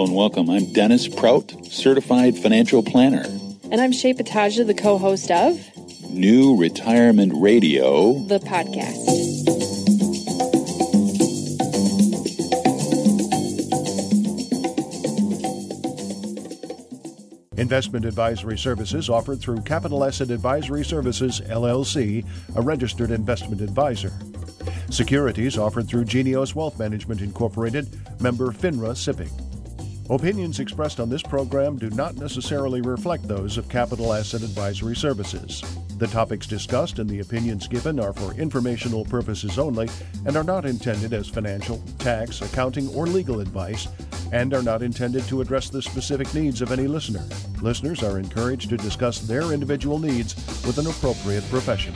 and welcome. I'm Dennis Prout, Certified Financial Planner. And I'm Shay Pataja, the co-host of New Retirement Radio, the podcast. Investment advisory services offered through Capital Asset Advisory Services, LLC, a registered investment advisor. Securities offered through Genios Wealth Management, Incorporated, member FINRA SIPC. Opinions expressed on this program do not necessarily reflect those of Capital Asset Advisory Services. The topics discussed and the opinions given are for informational purposes only and are not intended as financial, tax, accounting, or legal advice, and are not intended to address the specific needs of any listener. Listeners are encouraged to discuss their individual needs with an appropriate professional.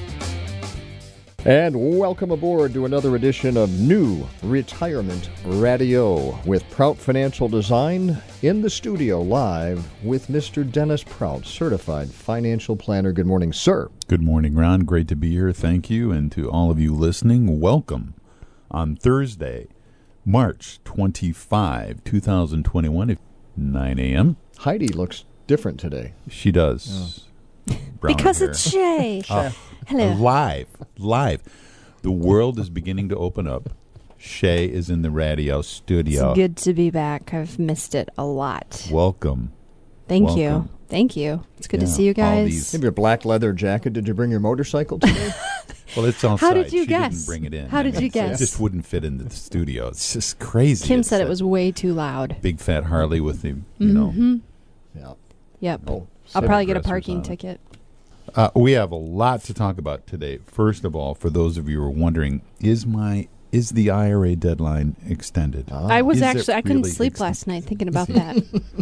And welcome aboard to another edition of New Retirement Radio with Prout Financial Design in the studio live with Mr. Dennis Prout, Certified Financial Planner. Good morning, sir. Good morning, Ron. Great to be here. Thank you. And to all of you listening, welcome on Thursday, March 25, 2021, 9 a.m. Heidi looks different today. She does. Because hair. It's Shay. Hello. Live. The world is beginning to open up. Shay is in the radio studio. It's good to be back. I've missed it a lot. Welcome. Thank you. It's good to see you guys. Maybe a black leather jacket. Did you bring your motorcycle today? Well, it's outside. How did you she guess? Didn't bring it in. How did you guess? It just wouldn't fit into the studio. It's just crazy. Kim said it was way too loud. Big fat Harley with the, Yeah. Yep. Oh, I'll probably get a parking ticket. We have a lot to talk about today. First of all, for those of you who are wondering, is the IRA deadline extended? I couldn't sleep last night thinking about that.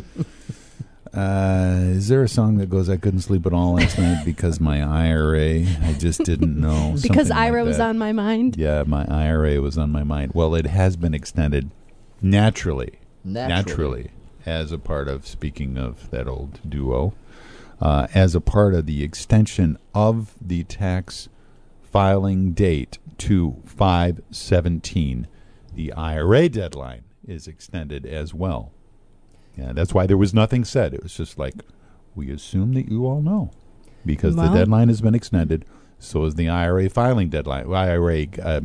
Is there a song that goes, I couldn't sleep at all last night because my IRA, I just didn't know. Because IRA was on my mind? Yeah, my IRA was on my mind. Well, it has been extended naturally, as a part of, speaking of that old duo, as a part of the extension of the tax filing date to 5/17. The IRA deadline is extended as well. Yeah, that's why there was nothing said. It was just like, we assume that you all know. Because the deadline has been extended, so is the IRA filing deadline, IRA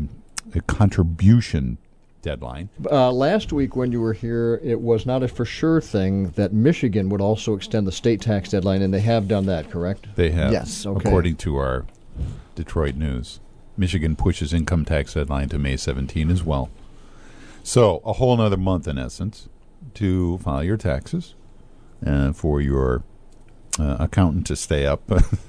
contribution deadline. Last week when you were here, it was not a for sure thing that Michigan would also extend the state tax deadline, and they have done that, correct? They have. Yes, okay. According to our Detroit News. Michigan pushes income tax deadline to May 17 as well. So a whole another month, in essence, to file your taxes, for your accountant to stay up,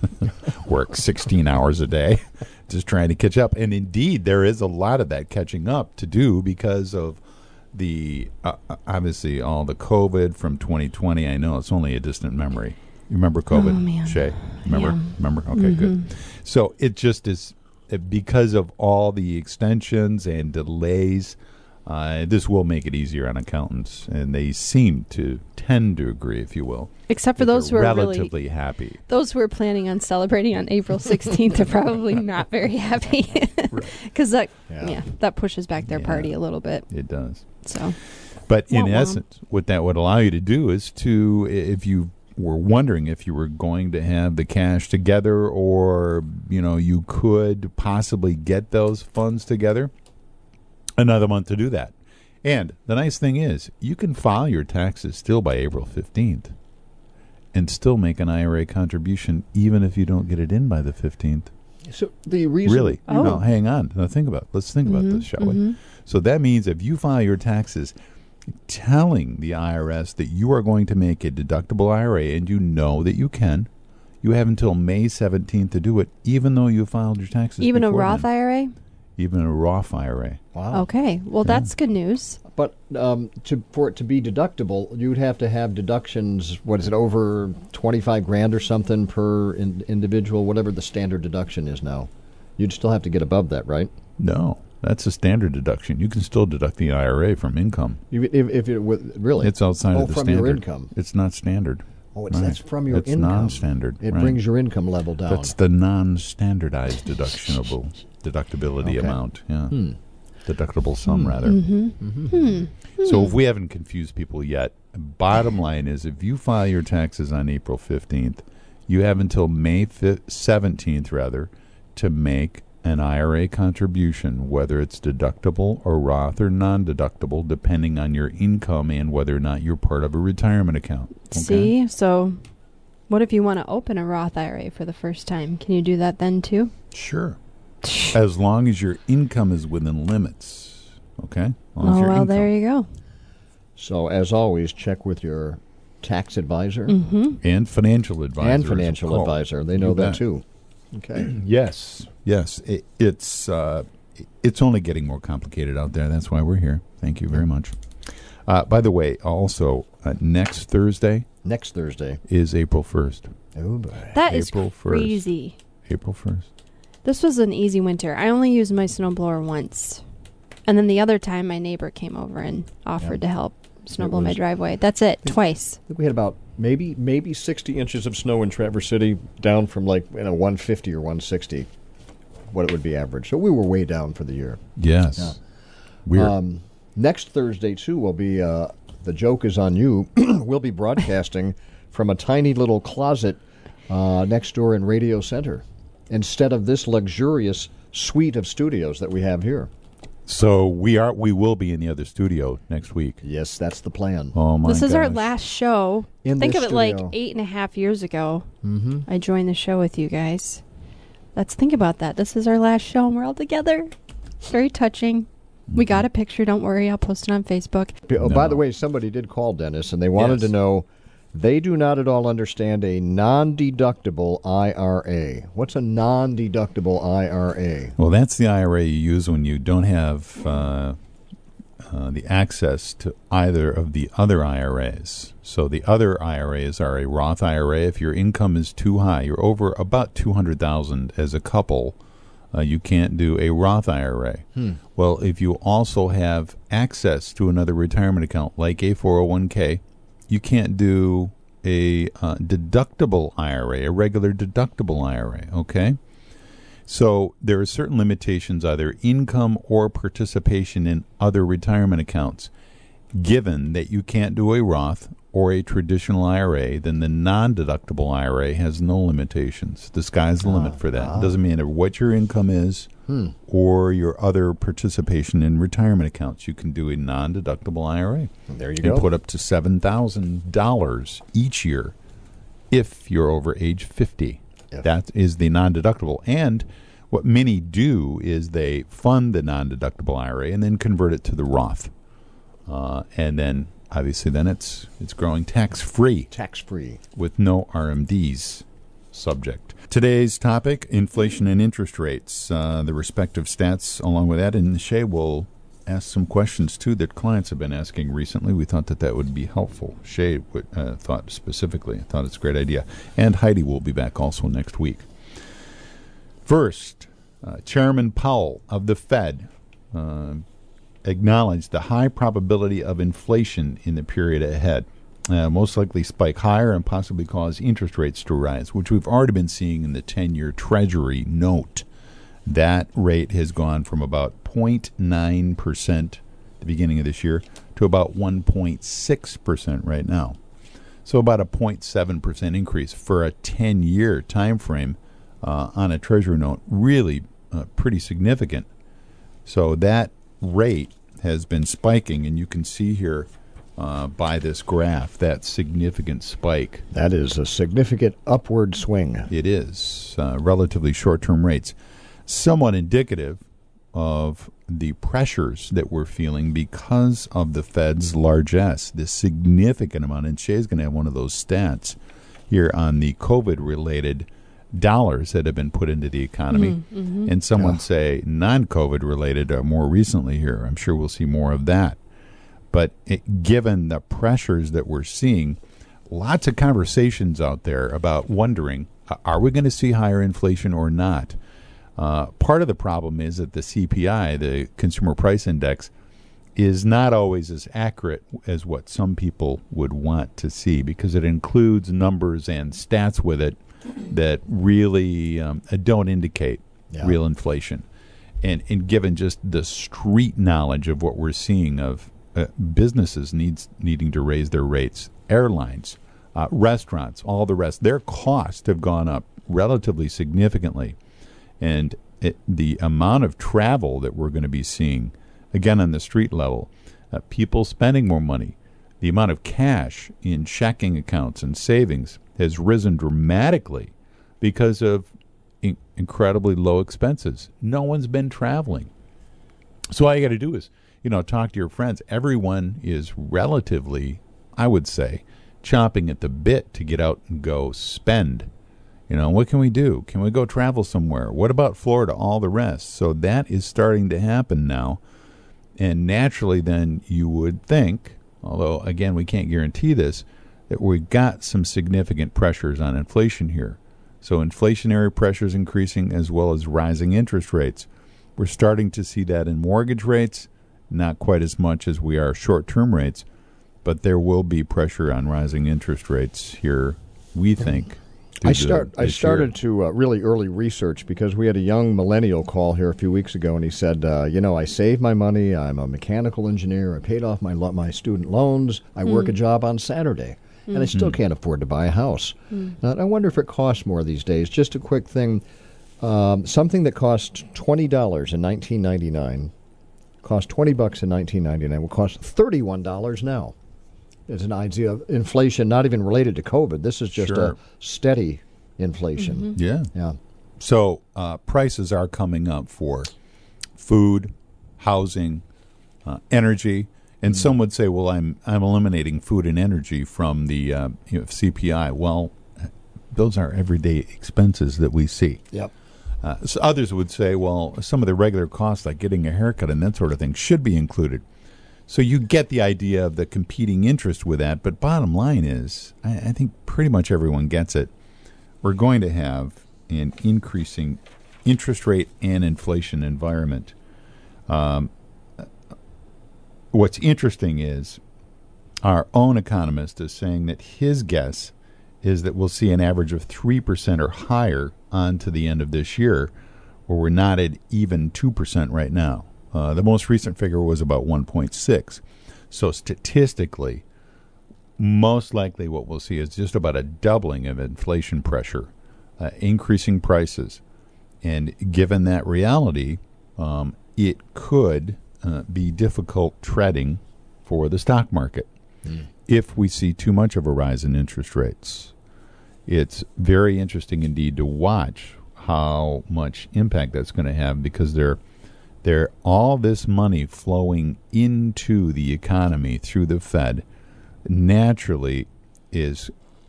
work 16 hours a day, just trying to catch up. And indeed, there is a lot of that catching up to do because of the, obviously, all the COVID from 2020. I know it's only a distant memory. You remember COVID, oh, man. Shay? Remember? Yeah. Remember? Okay, good. So it just is, because of all the extensions and delays, this will make it easier on accountants, and they tend to agree, if you will. Except for those who are relatively happy. Those who are planning on celebrating on April 16th are probably not very happy, because that pushes back their party a little bit. It does. So, but in essence, what that would allow you to do is to, if you were wondering if you were going to have the cash together, or you could possibly get those funds together, another month to do that. And the nice thing is, you can file your taxes still by April 15th and still make an IRA contribution even if you don't get it in by the 15th. So the reason... Really? No, hang on. Now let's think about this, shall we? So that means if you file your taxes telling the IRS that you are going to make a deductible IRA, and you know that you can, you have until May 17th to do it, even though you filed your taxes even a before Roth then. IRA? Even a Roth IRA. Wow. Okay. Well, that's good news. But for it to be deductible, you'd have to have deductions, over 25 grand or something per individual, whatever the standard deduction is now. You'd still have to get above that, right? No, that's a standard deduction. You can still deduct the IRA from income. If it really? It's outside of the from standard. Your income. It's not standard. Oh, that's from your income. It's non-standard. It brings your income level down. That's the non-standardized deductibility amount. Yeah. deductible sum, rather. So if we haven't confused people yet, bottom line is if you file your taxes on April 15th, you have until May 17th, rather, to make an IRA contribution, whether it's deductible or Roth or non-deductible, depending on your income and whether or not you're part of a retirement account. Okay? See? So what if you want to open a Roth IRA for the first time? Can you do that then too? Sure. As long as your income is within limits. Okay? There you go. So, as always, check with your tax advisor. And financial advisor. They know that too. Okay. Yes. It's only getting more complicated out there. That's why we're here. Thank you very much. By the way, also, next Thursday is April 1st. Oh, boy. That is crazy. April 1st. This was an easy winter. I only used my snowblower once. And then the other time, my neighbor came over and offered to help snowblow my driveway. That's it, twice. I think we had about maybe 60 inches of snow in Traverse City, down from 150 or 160, what it would be average. So we were way down for the year. Yes. Yeah. Weird. Next Thursday, too, will be, the joke is on you, we'll be broadcasting from a tiny little closet next door in Radio Center, instead of this luxurious suite of studios that we have here. So we will be in the other studio next week. Yes, that's the plan. Oh my! This is our last show. Think of it studio. like 8.5 years ago. I joined the show with you guys. Let's think about that. This is our last show, and we're all together. It's very touching. We got a picture. Don't worry, I'll post it on Facebook. Oh, by the way, somebody did call Dennis, and they wanted to know. They do not at all understand a non-deductible IRA. What's a non-deductible IRA? Well, that's the IRA you use when you don't have the access to either of the other IRAs. So the other IRAs are a Roth IRA. If your income is too high, you're over about $200,000 as a couple, you can't do a Roth IRA. Well, if you also have access to another retirement account like a 401k, you can't do a deductible IRA, a regular deductible IRA, okay? So there are certain limitations, either income or participation in other retirement accounts. Given that you can't do a Roth or a traditional IRA, then the non-deductible IRA has no limitations. The sky's the limit for that. It doesn't matter what your income is or your other participation in retirement accounts. You can do a non-deductible IRA. There you go. And put up to $7,000 each year if you're over age 50. That is the non-deductible. And what many do is they fund the non-deductible IRA and then convert it to the Roth. And then, obviously, then it's growing tax-free. Tax-free. With no RMDs subject. Today's topic, inflation and interest rates, the respective stats along with that. And Shay will ask some questions, too, that clients have been asking recently. We thought that would be helpful. Shay thought specifically. I thought it's a great idea. And Heidi will be back also next week. First, Chairman Powell of the Fed acknowledged the high probability of inflation in the period ahead. Most likely spike higher and possibly cause interest rates to rise, which we've already been seeing in the 10-year Treasury note. That rate has gone from about 0.9% at the beginning of this year to about 1.6% right now. So about a 0.7% increase for a 10-year time frame on a Treasury note. Really pretty significant. So that rate has been spiking, and you can see here by this graph that significant spike. That is a significant upward swing. It is. Relatively short-term rates. Somewhat indicative of the pressures that we're feeling because of the Fed's largesse, this significant amount. And Shay's going to have one of those stats here on the COVID-related dollars that have been put into the economy. And someone say non-COVID related more recently here. I'm sure we'll see more of that. But given the pressures that we're seeing, lots of conversations out there about wondering, are we going to see higher inflation or not? Part of the problem is that the CPI, the Consumer Price Index, is not always as accurate as what some people would want to see because it includes numbers and stats with it that really don't indicate real inflation. And given just the street knowledge of what we're seeing of businesses needing to raise their rates, airlines, restaurants, all the rest, their costs have gone up relatively significantly. And the amount of travel that we're going to be seeing, again, on the street level, people spending more money, the amount of cash in checking accounts and savings has risen dramatically because of incredibly low expenses. No one's been traveling. So all you got to do is, talk to your friends. Everyone is relatively, I would say, chomping at the bit to get out and go spend. What can we do? Can we go travel somewhere? What about Florida? All the rest. So that is starting to happen now. And naturally then you would think, although again we can't guarantee this, that we've got some significant pressures on inflation here. So inflationary pressures increasing as well as rising interest rates. We're starting to see that in mortgage rates, not quite as much as we are short-term rates, but there will be pressure on rising interest rates here, we think. I started to really early research because we had a young millennial call here a few weeks ago, and he said, I saved my money. I'm a mechanical engineer. I paid off my student loans. I work a job on Saturday. And I still can't afford to buy a house. Now, I wonder if it costs more these days. Just a quick thing. Something that cost $20 in 1999, cost $20 in 1999, will cost $31 now. It's an idea of inflation not even related to COVID. This is just a steady inflation. Yeah. So prices are coming up for food, housing, energy. And some would say, well, I'm eliminating food and energy from the CPI. Well, those are everyday expenses that we see. Yep. So others would say, well, some of the regular costs like getting a haircut and that sort of thing should be included. So you get the idea of the competing interest with that. But bottom line is, I think pretty much everyone gets it. We're going to have an increasing interest rate and inflation environment. What's interesting is our own economist is saying that his guess is that we'll see an average of 3% or higher on to the end of this year, where we're not at even 2% right now. The most recent figure was about 1.6. So statistically, most likely what we'll see is just about a doubling of inflation pressure, increasing prices. And given that reality, it could be difficult treading for the stock market if we see too much of a rise in interest rates. It's very interesting indeed to watch how much impact that's going to have, because there all this money flowing into the economy through the Fed naturally is,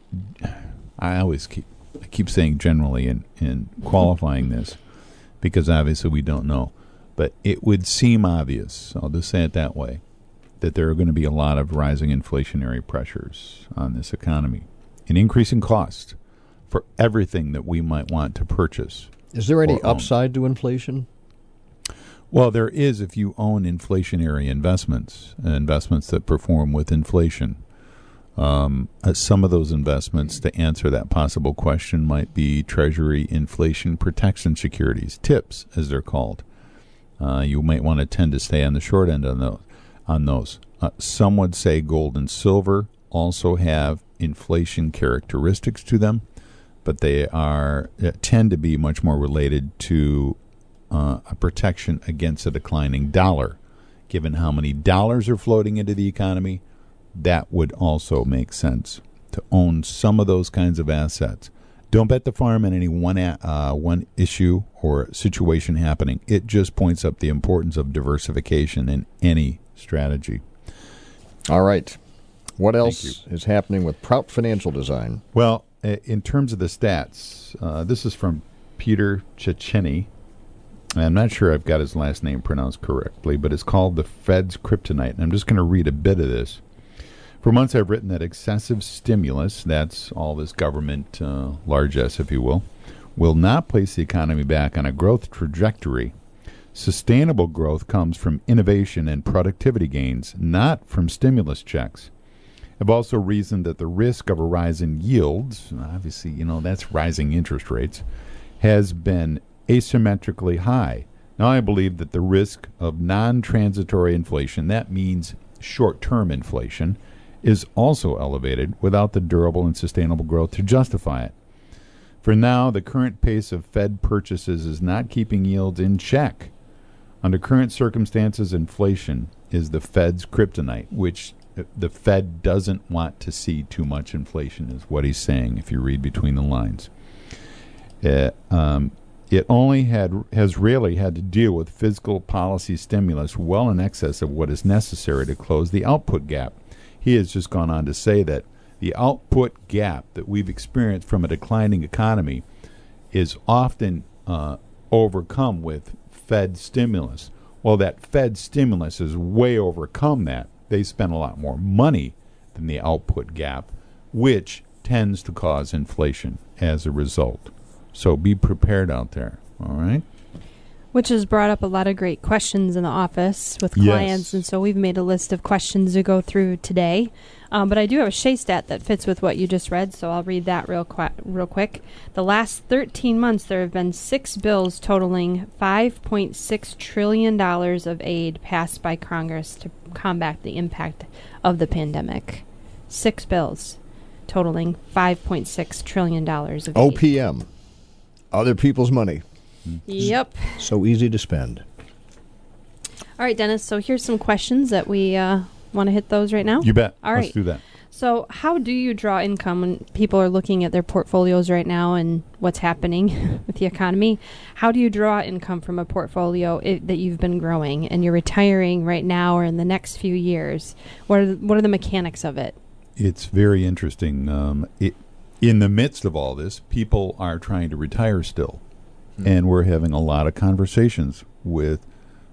I keep saying generally in qualifying this, because obviously we don't know. But it would seem obvious, I'll just say it that way, that there are going to be a lot of rising inflationary pressures on this economy, an increasing cost for everything that we might want to purchase. Is there any upside to inflation? Well, there is if you own inflationary investments that perform with inflation. Some of those investments, to answer that possible question, might be Treasury inflation protection securities, TIPS as they're called. You might want to tend to stay on the short end on those. Some would say gold and silver also have inflation characteristics to them, but they tend to be much more related to a protection against a declining dollar. Given how many dollars are floating into the economy, that would also make sense to own some of those kinds of assets. Don't bet the farm on any one issue or situation happening. It just points up the importance of diversification in any strategy. All right. What else is happening with Prout Financial Design? Well, in terms of the stats, this is from Peter Cecchini. I'm not sure I've got his last name pronounced correctly, but it's called the Fed's Kryptonite. And I'm just going to read a bit of this. For months, I've written that excessive stimulus, that's all this government, large S, if you will not place the economy back on a growth trajectory. Sustainable growth comes from innovation and productivity gains, not from stimulus checks. I've also reasoned that the risk of a rise in yields, obviously, that's rising interest rates, has been asymmetrically high Now, I believe that the risk of non-transitory inflation, that means short-term inflation, is also elevated without the durable and sustainable growth to justify it. For now, the current pace of Fed purchases is not keeping yields in check. Under current circumstances, inflation is the Fed's kryptonite, which the Fed doesn't want to see too much inflation, is what he's saying, if you read between the lines. It only has rarely had to deal with fiscal policy stimulus well in excess of what is necessary to close the output gap. He has just gone on to say that the output gap that we've experienced from a declining economy is often overcome with Fed stimulus. Well, that Fed stimulus has way overcome that. They spend a lot more money than the output gap, which tends to cause inflation as a result. So be prepared out there, all right? Which has brought up a lot of great questions in the office with clients, Yes. and so we've made a list of questions to go through today. But I do have a Shea stat that fits with what you just read, so I'll read that real quick. The last 13 months, there have been 6 bills totaling $5.6 trillion of aid passed by Congress to combat the impact of the pandemic. 6 bills totaling $5.6 trillion of aid. OPM, other people's money. Yep. So easy to spend. All right, Dennis, so here's some questions that we want to hit those right now. You bet. All Let's right. do that. So how do you draw income when people are looking at their portfolios right now and what's happening with the economy? How do you draw income from a portfolio that you've been growing and you're retiring right now or in the next few years? What are the mechanics of it? It's very interesting. In the midst of all this, people are trying to retire still. And we're having a lot of conversations with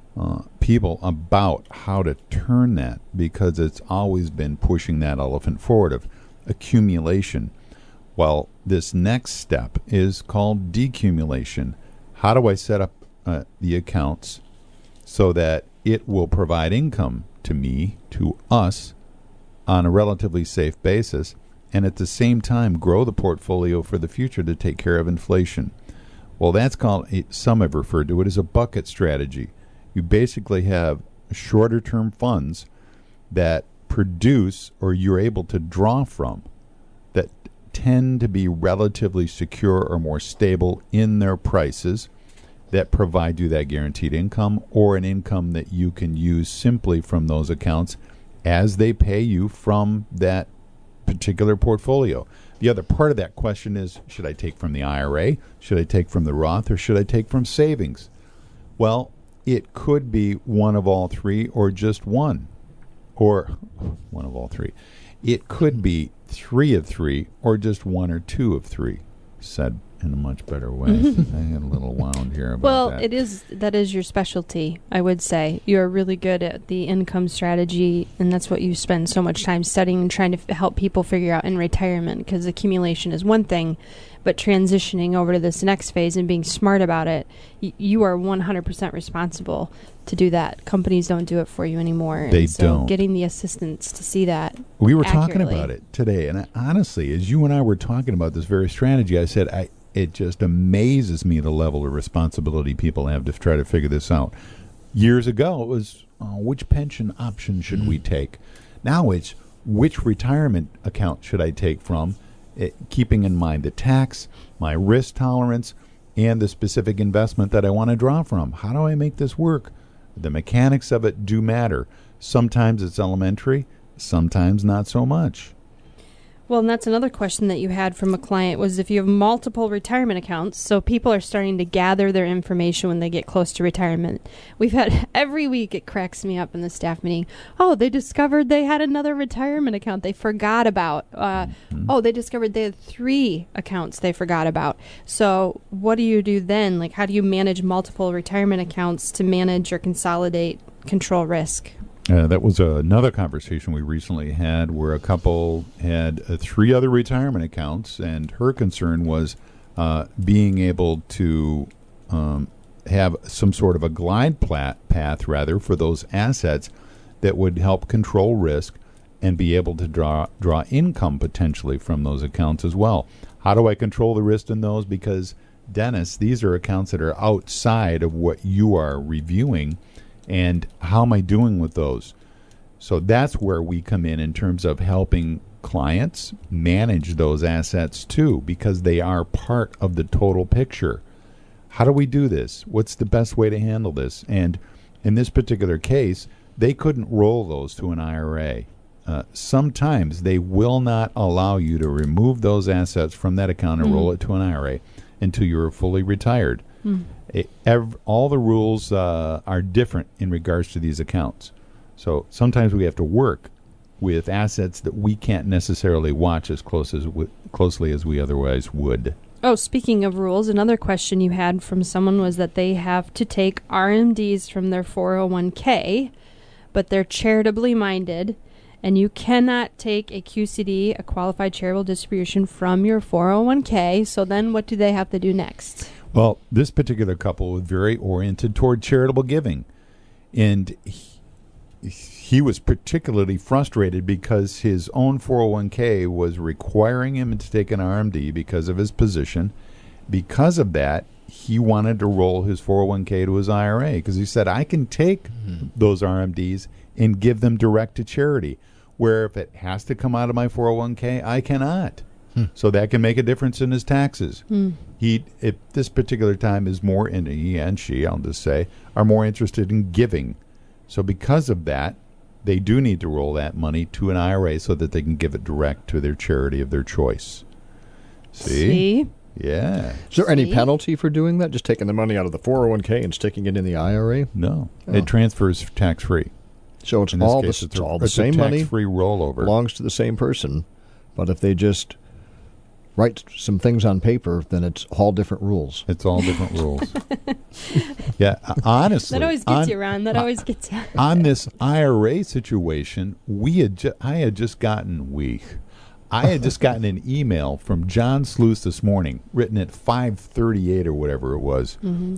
people about how to turn that, because it's always been pushing that elephant forward of accumulation. Well, this next step is called decumulation. How do I set up the accounts so that it will provide income to me, to us, on a relatively safe basis, and at the same time grow the portfolio for the future to take care of inflation? Well, that's called, some have referred to it as a bucket strategy. You basically have shorter-term funds that produce, or you're able to draw from, that tend to be relatively secure or more stable in their prices, that provide you that guaranteed income, or an income that you can use simply from those accounts as they pay you from that particular portfolio. The other part of that question is, should I take from the IRA, should I take from the Roth, or should I take from savings? Well, it could be one of all three, or just one, or one of all three. It could be 3 of 3, or just 1 or 2 of 3, said in a much better way. I had a little wound here about that. That is your specialty, I would say. You're really good at the income strategy, and that's what you spend so much time studying and trying to help people figure out in retirement, because accumulation is one thing, but transitioning over to this next phase and being smart about it, you are 100% responsible to do that. Companies don't do it for you anymore. They and so don't. Getting the assistance to see that We were talking accurately. about it today, and honestly, as you and I were talking about this very strategy, I said, it just amazes me the level of responsibility people have to try to figure this out. Years ago, it was, which pension option should we take? Now it's, which retirement account should I take from, keeping in mind the tax, my risk tolerance, and the specific investment that I want to draw from. How do I make this work? The mechanics of it do matter. Sometimes it's elementary, sometimes not so much. Well, and that's another question that you had from a client, was if you have multiple retirement accounts, so people are starting to gather their information when they get close to retirement. We've had, every week it cracks me up in the staff meeting, oh, they discovered they had another retirement account they forgot about. Oh, they discovered they had 3 accounts they forgot about. So what do you do then? Like, how do you manage multiple retirement accounts to manage or consolidate, control risk? That was another conversation we recently had where a couple had 3 other retirement accounts, and her concern was being able to have some sort of a glide path for those assets that would help control risk and be able to draw income potentially from those accounts as well. How do I control the risk in those? Because Dennis, these are accounts that are outside of what you are reviewing, and how am I doing with those? So that's where we come in terms of helping clients manage those assets too, because they are part of the total picture. How do we do this? What's the best way to handle this? And in this particular case, they couldn't roll those to an IRA. Sometimes they will not allow you to remove those assets from that account and roll it to an IRA until you're fully retired. All the rules are different in regards to these accounts. So sometimes we have to work with assets that we can't necessarily watch as closely as we otherwise would. Oh, speaking of rules, another question you had from someone was that they have to take RMDs from their 401k, but they're charitably minded, and you cannot take a QCD, a qualified charitable distribution, from your 401k. So then what do they have to do next? Well, this particular couple was very oriented toward charitable giving, and he was particularly frustrated because his own 401k was requiring him to take an RMD because of his position. Because of that, he wanted to roll his 401k to his IRA because he said, I can take those RMDs and give them direct to charity, where if it has to come out of my 401k, I cannot. So that can make a difference in his taxes. He, at this particular time, is more, and he and she, I'll just say, are more interested in giving. So because of that, they do need to roll that money to an IRA so that they can give it direct to their charity of their choice. See? Yeah. Is there any penalty for doing that? Just taking the money out of the 401k and sticking it in the IRA? No. It transfers tax-free. So it's all the same money. Tax-free rollover. Belongs to the same person. But if they just write some things on paper, then it's all different rules. It's all different rules. Yeah, honestly. That always gets you, Ron. That always gets you. On this IRA situation, I had just gotten an email from John Sluice this morning, written at 5:38 or whatever it was.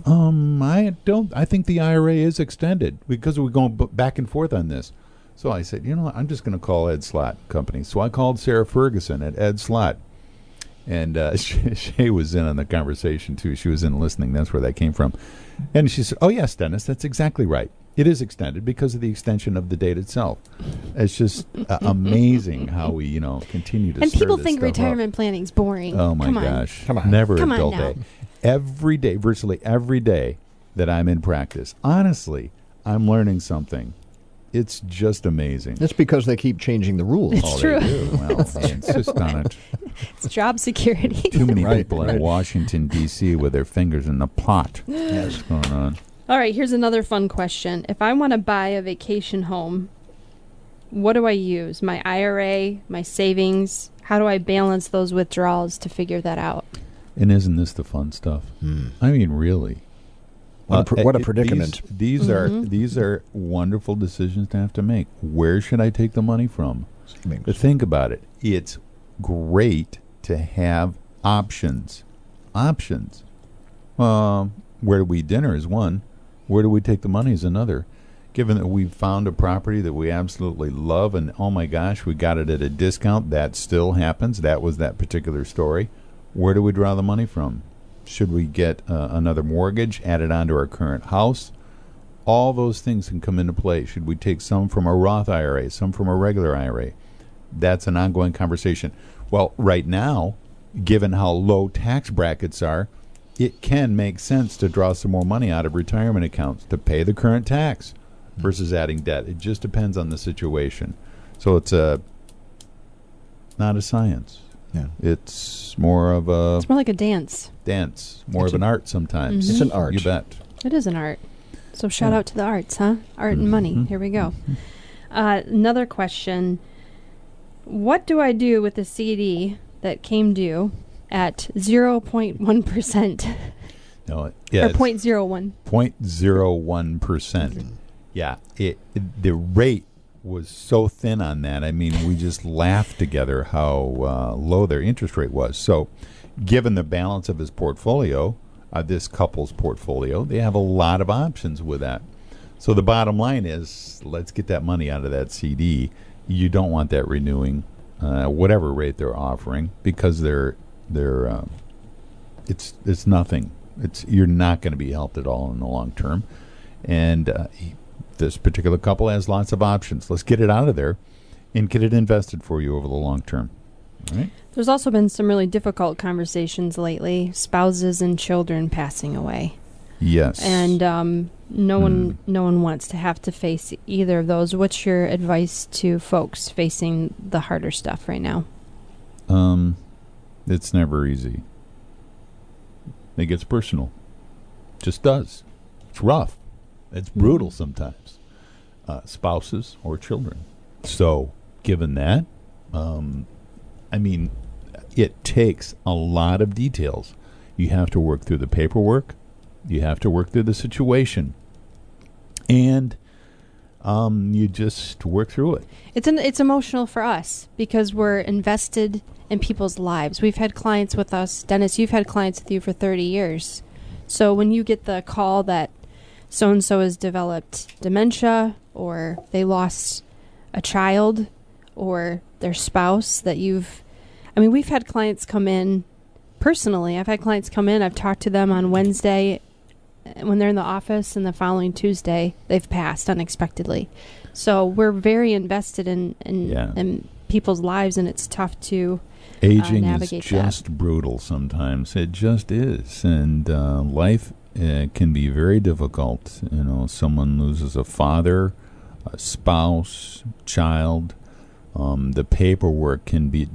I think the IRA is extended because we're going back and forth on this. So I said, I'm just going to call Ed Slott Company. So I called Sarah Ferguson at Ed Slott. And Shay was in on the conversation, too. She was in listening. That's where that came from. And she said, oh, yes, Dennis, that's exactly right. It is extended because of the extension of the date itself. It's just amazing how we, continue to And stir people this think stuff retirement planning's boring. Oh, my gosh. Come on. Never a dull day. Every day, virtually every day that I'm in practice, honestly, I'm learning something. It's just amazing. It's because they keep changing the rues. It's true. They do. Well, they insist on it. It's job security. Too many people in Washington, D.C. with their fingers in the pot. What's going on? All right, here's another fun question. If I want to buy a vacation home, what do I use? My IRA, my savings? How do I balance those withdrawals to figure that out? And isn't this the fun stuff? I mean, really. What a predicament. These are wonderful decisions to have to make. Where should I take the money from? But think about it. It's great to have options. Options. Where do we eat dinner is one. Where do we take the money is another. Given that we've found a property that we absolutely love and, oh my gosh, we got it at a discount, that still happens. That was that particular story. Where do we draw the money from? Should we get another mortgage added onto our current house? All those things can come into play. Should we take some from a Roth IRA, some from a regular IRA? That's an ongoing conversation. Well, right now, given how low tax brackets are, it can make sense to draw some more money out of retirement accounts to pay the current tax versus adding debt. It just depends on the situation. So it's not a science. Yeah. It's more of a... It's more like a dance. More of an art sometimes. It's an art. You bet. It is an art. So shout out to the arts, huh? Art and money. Here we go. Another question. What do I do with the CD that came due at 0.1%? No, or 0.01. 0.01%. Yeah. The rate was so thin on that. I mean, we just laughed together how low their interest rate was. So given the balance of his portfolio, this couple's portfolio, they have a lot of options with that. So the bottom line is, let's get that money out of that CD. You don't want that renewing whatever rate they're offering because they're it's nothing. You're not going to be helped at all in the long term. And this particular couple has lots of options. Let's get it out of there and get it invested for you over the long term. All right? There's also been some really difficult conversations lately, spouses and children passing away. Yes. And no one wants to have to face either of those. What's your advice to folks facing the harder stuff right now? It's never easy. It gets personal. Just does. It's rough. It's brutal sometimes. Spouses or children. So, given that, it takes a lot of details. You have to work through the paperwork. You have to work through the situation. And you just work through it. It's emotional for us because we're invested in people's lives. We've had clients with us. Dennis, you've had clients with you for 30 years. So when you get the call that so-and-so has developed dementia or they lost a child or their spouse that we've had clients come in personally. I've had clients come in. I've talked to them on Wednesday when they're in the office, and the following Tuesday they've passed unexpectedly. So we're very invested in people's lives, and it's tough to aging navigate is just brutal sometimes. It just is, and life can be very difficult. Someone loses a father, a spouse, child. The paperwork can be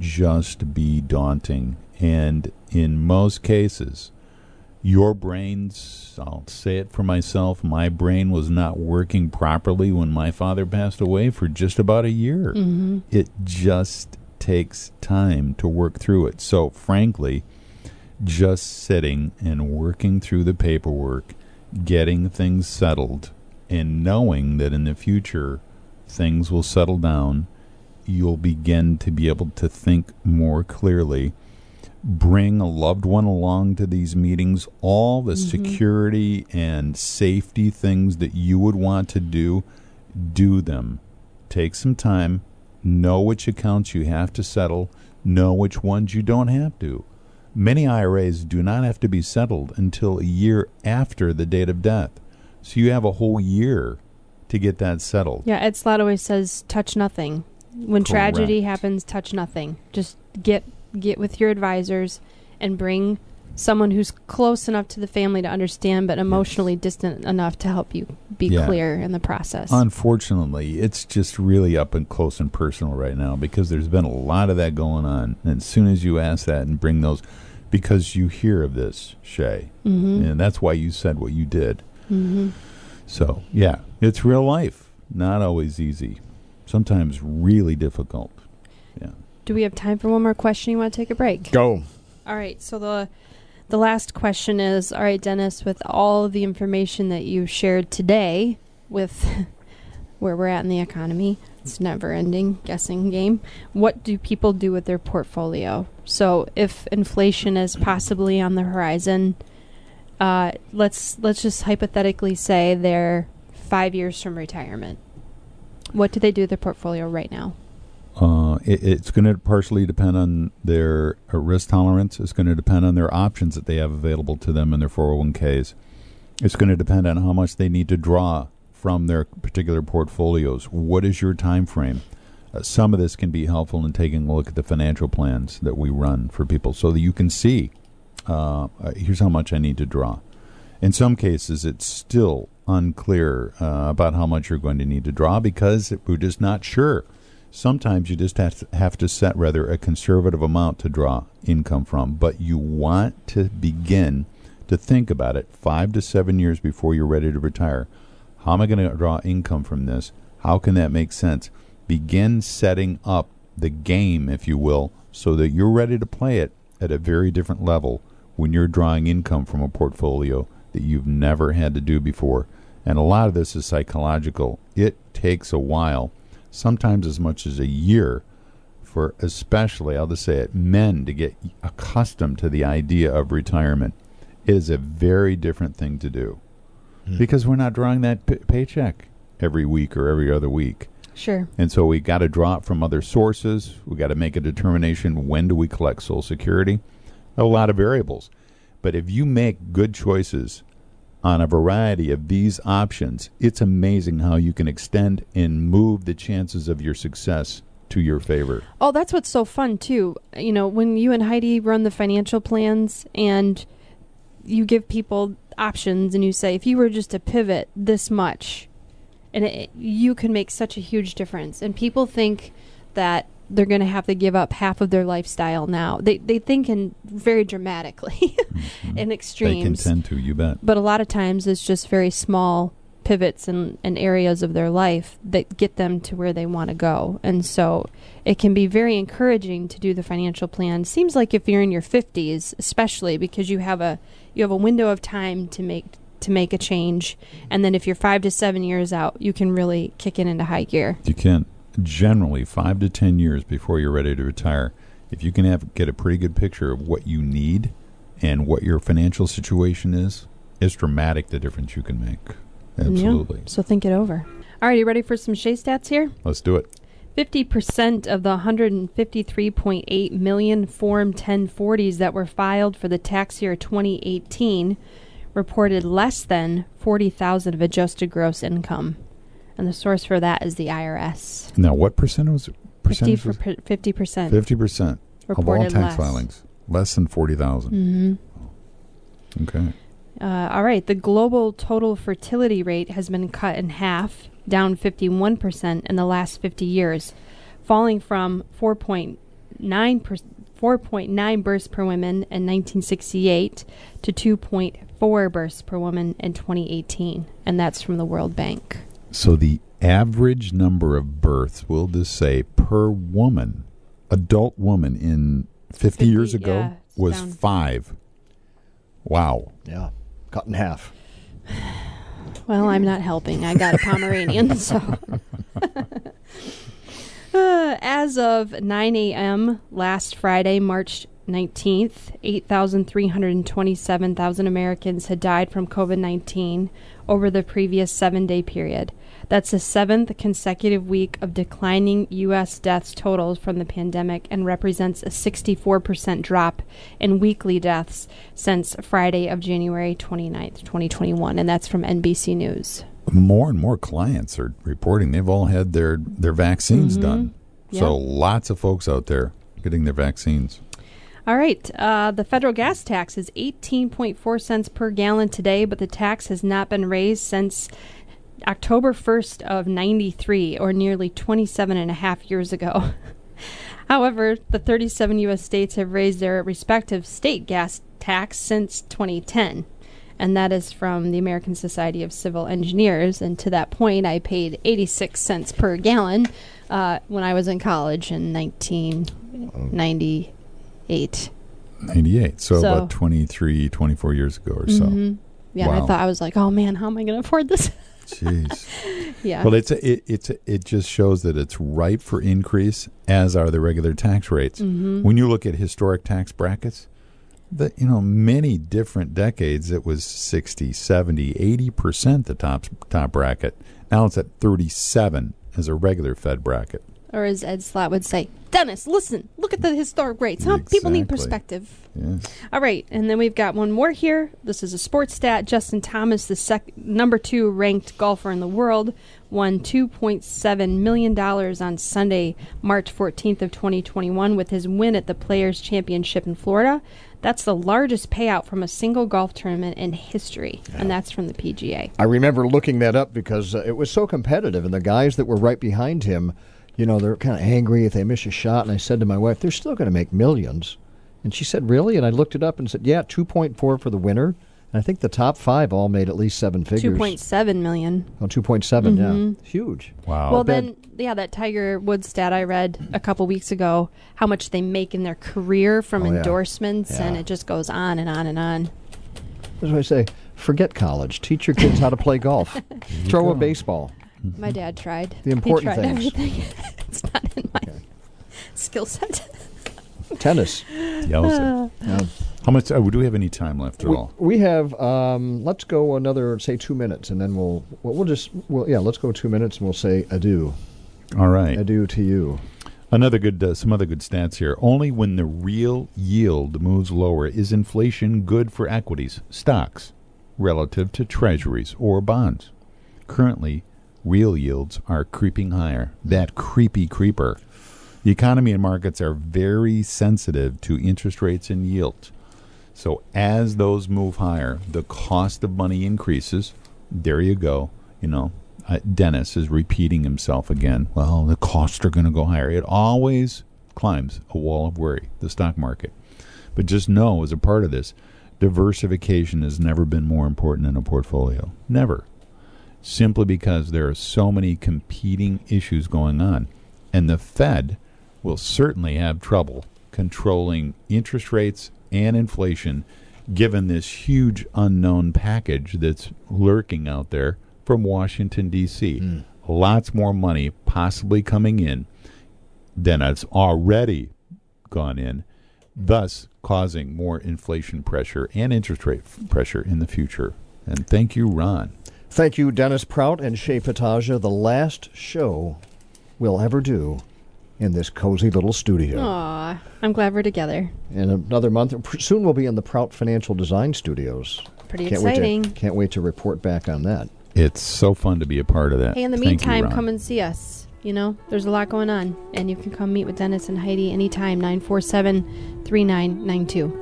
daunting, and in most cases, your brains, I'll say it for myself, my brain was not working properly when my father passed away for just about a year. Mm-hmm. It just takes time to work through it. So, frankly, just sitting and working through the paperwork, getting things settled, and knowing that in the future things will settle down, you'll begin to be able to think more clearly. Bring a loved one along to these meetings. All the security and safety things that you would want to do them. Take some time. Know which accounts you have to settle. Know which ones you don't have to. Many IRAs do not have to be settled until a year after the date of death. So you have a whole year to get that settled. Yeah, Ed Slott always says, touch nothing. When Correct. Tragedy happens, touch nothing. Just get with your advisors and bring someone who's close enough to the family to understand but emotionally distant enough to help you be clear in the process. Unfortunately, it's just really up and close and personal right now because there's been a lot of that going on. And as soon as you ask that and bring those, because you hear of this, Shay, and that's why you said what you did. Mm-hmm. So, it's real life. Not always easy. Sometimes really difficult. Yeah. Do we have time for one more question? You want to take a break? Go. All right. So the last question is, all right, Dennis, with all of the information that you shared today with where we're at in the economy, it's never ending guessing game. What do people do with their portfolio? So if inflation is possibly on the horizon, let's just hypothetically say they're 5 years from retirement. What do they do with their portfolio right now? It's going to partially depend on their risk tolerance. It's going to depend on their options that they have available to them in their 401ks. It's going to depend on how much they need to draw from their particular portfolios. What is your time frame? Some of this can be helpful in taking a look at the financial plans that we run for people so that you can see, here's how much I need to draw. In some cases, it's still unclear about how much you're going to need to draw because we're just not sure. Sometimes you just have to set rather a conservative amount to draw income from, but you want to begin to think about it 5 to 7 years before you're ready to retire. How am I going to draw income from this? How can that make sense? Begin setting up the game, if you will, so that you're ready to play it at a very different level when you're drawing income from a portfolio that you've never had to do before. And a lot of this is psychological. It takes a while, sometimes as much as a year, for especially, I'll just say it, men to get accustomed to the idea of retirement. It is a very different thing to do because we're not drawing that paycheck every week or every other week. Sure. And so we got to draw it from other sources. We got to make a determination, when do we collect Social Security? A lot of variables. But if you make good choices on a variety of these options, it's amazing how you can extend and move the chances of your success to your favor. Oh, that's what's so fun, too. You know, when you and Heidi run the financial plans and you give people options and you say, if you were just to pivot this much, and you can make such a huge difference. And people think that they're going to have to give up half of their lifestyle now. They think in very dramatically, in extremes. They can tend to, you bet. But a lot of times it's just very small pivots and areas of their life that get them to where they want to go. And so it can be very encouraging to do the financial plan. Seems like if you're in your 50s, especially because you have a window of time to make a change. And then if you're 5 to 7 years out, you can really kick it into high gear. You can. Generally 5 to 10 years before you're ready to retire, if you can get a pretty good picture of what you need and what your financial situation is, it's dramatic the difference you can make. Absolutely. Yeah, so think it over. All right, you ready for some Shea stats here? Let's do it. 50% of the 153.8 million Form 1040s that were filed for the tax year 2018 reported less than $40,000 of adjusted gross income. And the source for that is the IRS. Now, what percentage was it? 50%. 50% of all tax filings. Less than 40,000. Mm-hmm. Okay. All right. The global total fertility rate has been cut in half, down 51% in the last 50 years, falling from 4.9 births per woman in 1968 to 2.4 births per woman in 2018. And that's from the World Bank. So the average number of births, we'll just say, per woman, adult woman in 50 years ago was down. 5. Wow. Yeah. Cut in half. Well, I'm not helping. I got a Pomeranian, so. As of 9 a.m. last Friday, March 19th, 8,327 Americans had died from COVID-19 over the previous 7-day period. That's the 7th consecutive week of declining U.S. deaths totals from the pandemic and represents a 64% drop in weekly deaths since Friday of January 29th, 2021. And that's from NBC News. More and more clients are reporting they've all had their vaccines done. Yep. So lots of folks out there getting their vaccines. All right. The federal gas tax is 18.4 cents per gallon today, but the tax has not been raised since October 1st of 93, or nearly 27 and a half years ago. However, the 37 U.S. states have raised their respective state gas tax since 2010, and that is from the American Society of Civil Engineers. And to that point, I paid 86 cents per gallon when I was in college in 1998. 98, so about 23, 24 years ago or so. Yeah, wow. And I thought, I was like, oh man, how am I going to afford this? Jeez. Yeah. Well, it just shows that it's ripe for increase, as are the regular tax rates. When you look at historic tax brackets, many different decades it was 60, 70, 80% the top bracket. Now it's at 37 as a regular Fed bracket. Or as Ed Slott would say, Dennis, listen, look at the historic rates. Huh? Exactly. People need perspective. Yes. All right, and then we've got one more here. This is a sports stat. Justin Thomas, the number 2 ranked golfer in the world, won $2.7 million on Sunday, March 14th of 2021 with his win at the Players' Championship in Florida. That's the largest payout from a single golf tournament in history, and that's from the PGA. I remember looking that up because it was so competitive, and the guys that were right behind him, they're kind of angry if they miss a shot. And I said to my wife, they're still going to make millions. And she said, really? And I looked it up and said, yeah, 2.4 for the winner. And I think the top 5 all made at least 7 figures. 2.7 million. Oh, 2.7, yeah. Huge. Wow. Well, then, that Tiger Woods stat I read a couple weeks ago, how much they make in their career from endorsements, and it just goes on and on and on. That's what I say. Forget college. Teach your kids how to play golf. Throw a baseball. My dad tried. The important he tried things. Everything. It's not in my skill set. Tennis. How much? Do we have any time left at all? We have. Let's go another, say, 2 minutes, and then let's go 2 minutes, and we'll say adieu. All right. Adieu to you. Some other good stats here. Only when the real yield moves lower is inflation good for equities, stocks, relative to treasuries or bonds. Currently, real yields are creeping higher. That creepy creeper. The economy and markets are very sensitive to interest rates and yields. So as those move higher, the cost of money increases. There you go. Dennis is repeating himself again. Well, the costs are going to go higher. It always climbs a wall of worry, the stock market. But just know, as a part of this, diversification has never been more important in a portfolio. Never. Simply because there are so many competing issues going on. And the Fed will certainly have trouble controlling interest rates and inflation, given this huge unknown package that's lurking out there from Washington, D.C. Lots more money possibly coming in than has already gone in, thus causing more inflation pressure and interest rate pressure in the future. And thank you, Ron. Thank you, Dennis Prout and Shay Pataja. The last show we'll ever do in this cozy little studio. Aw, I'm glad we're together. In another month, soon we'll be in the Prout Financial Design Studios. Pretty exciting. Can't wait to report back on that. It's so fun to be a part of that. Hey, in the meantime, come and see us. There's a lot going on. And you can come meet with Dennis and Heidi anytime, 947-3992.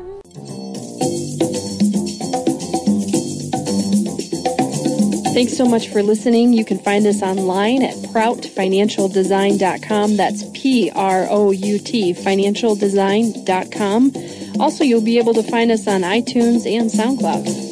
Thanks so much for listening. You can find us online at proutfinancialdesign.com. That's PROUT, financialdesign.com. Also, you'll be able to find us on iTunes and SoundCloud.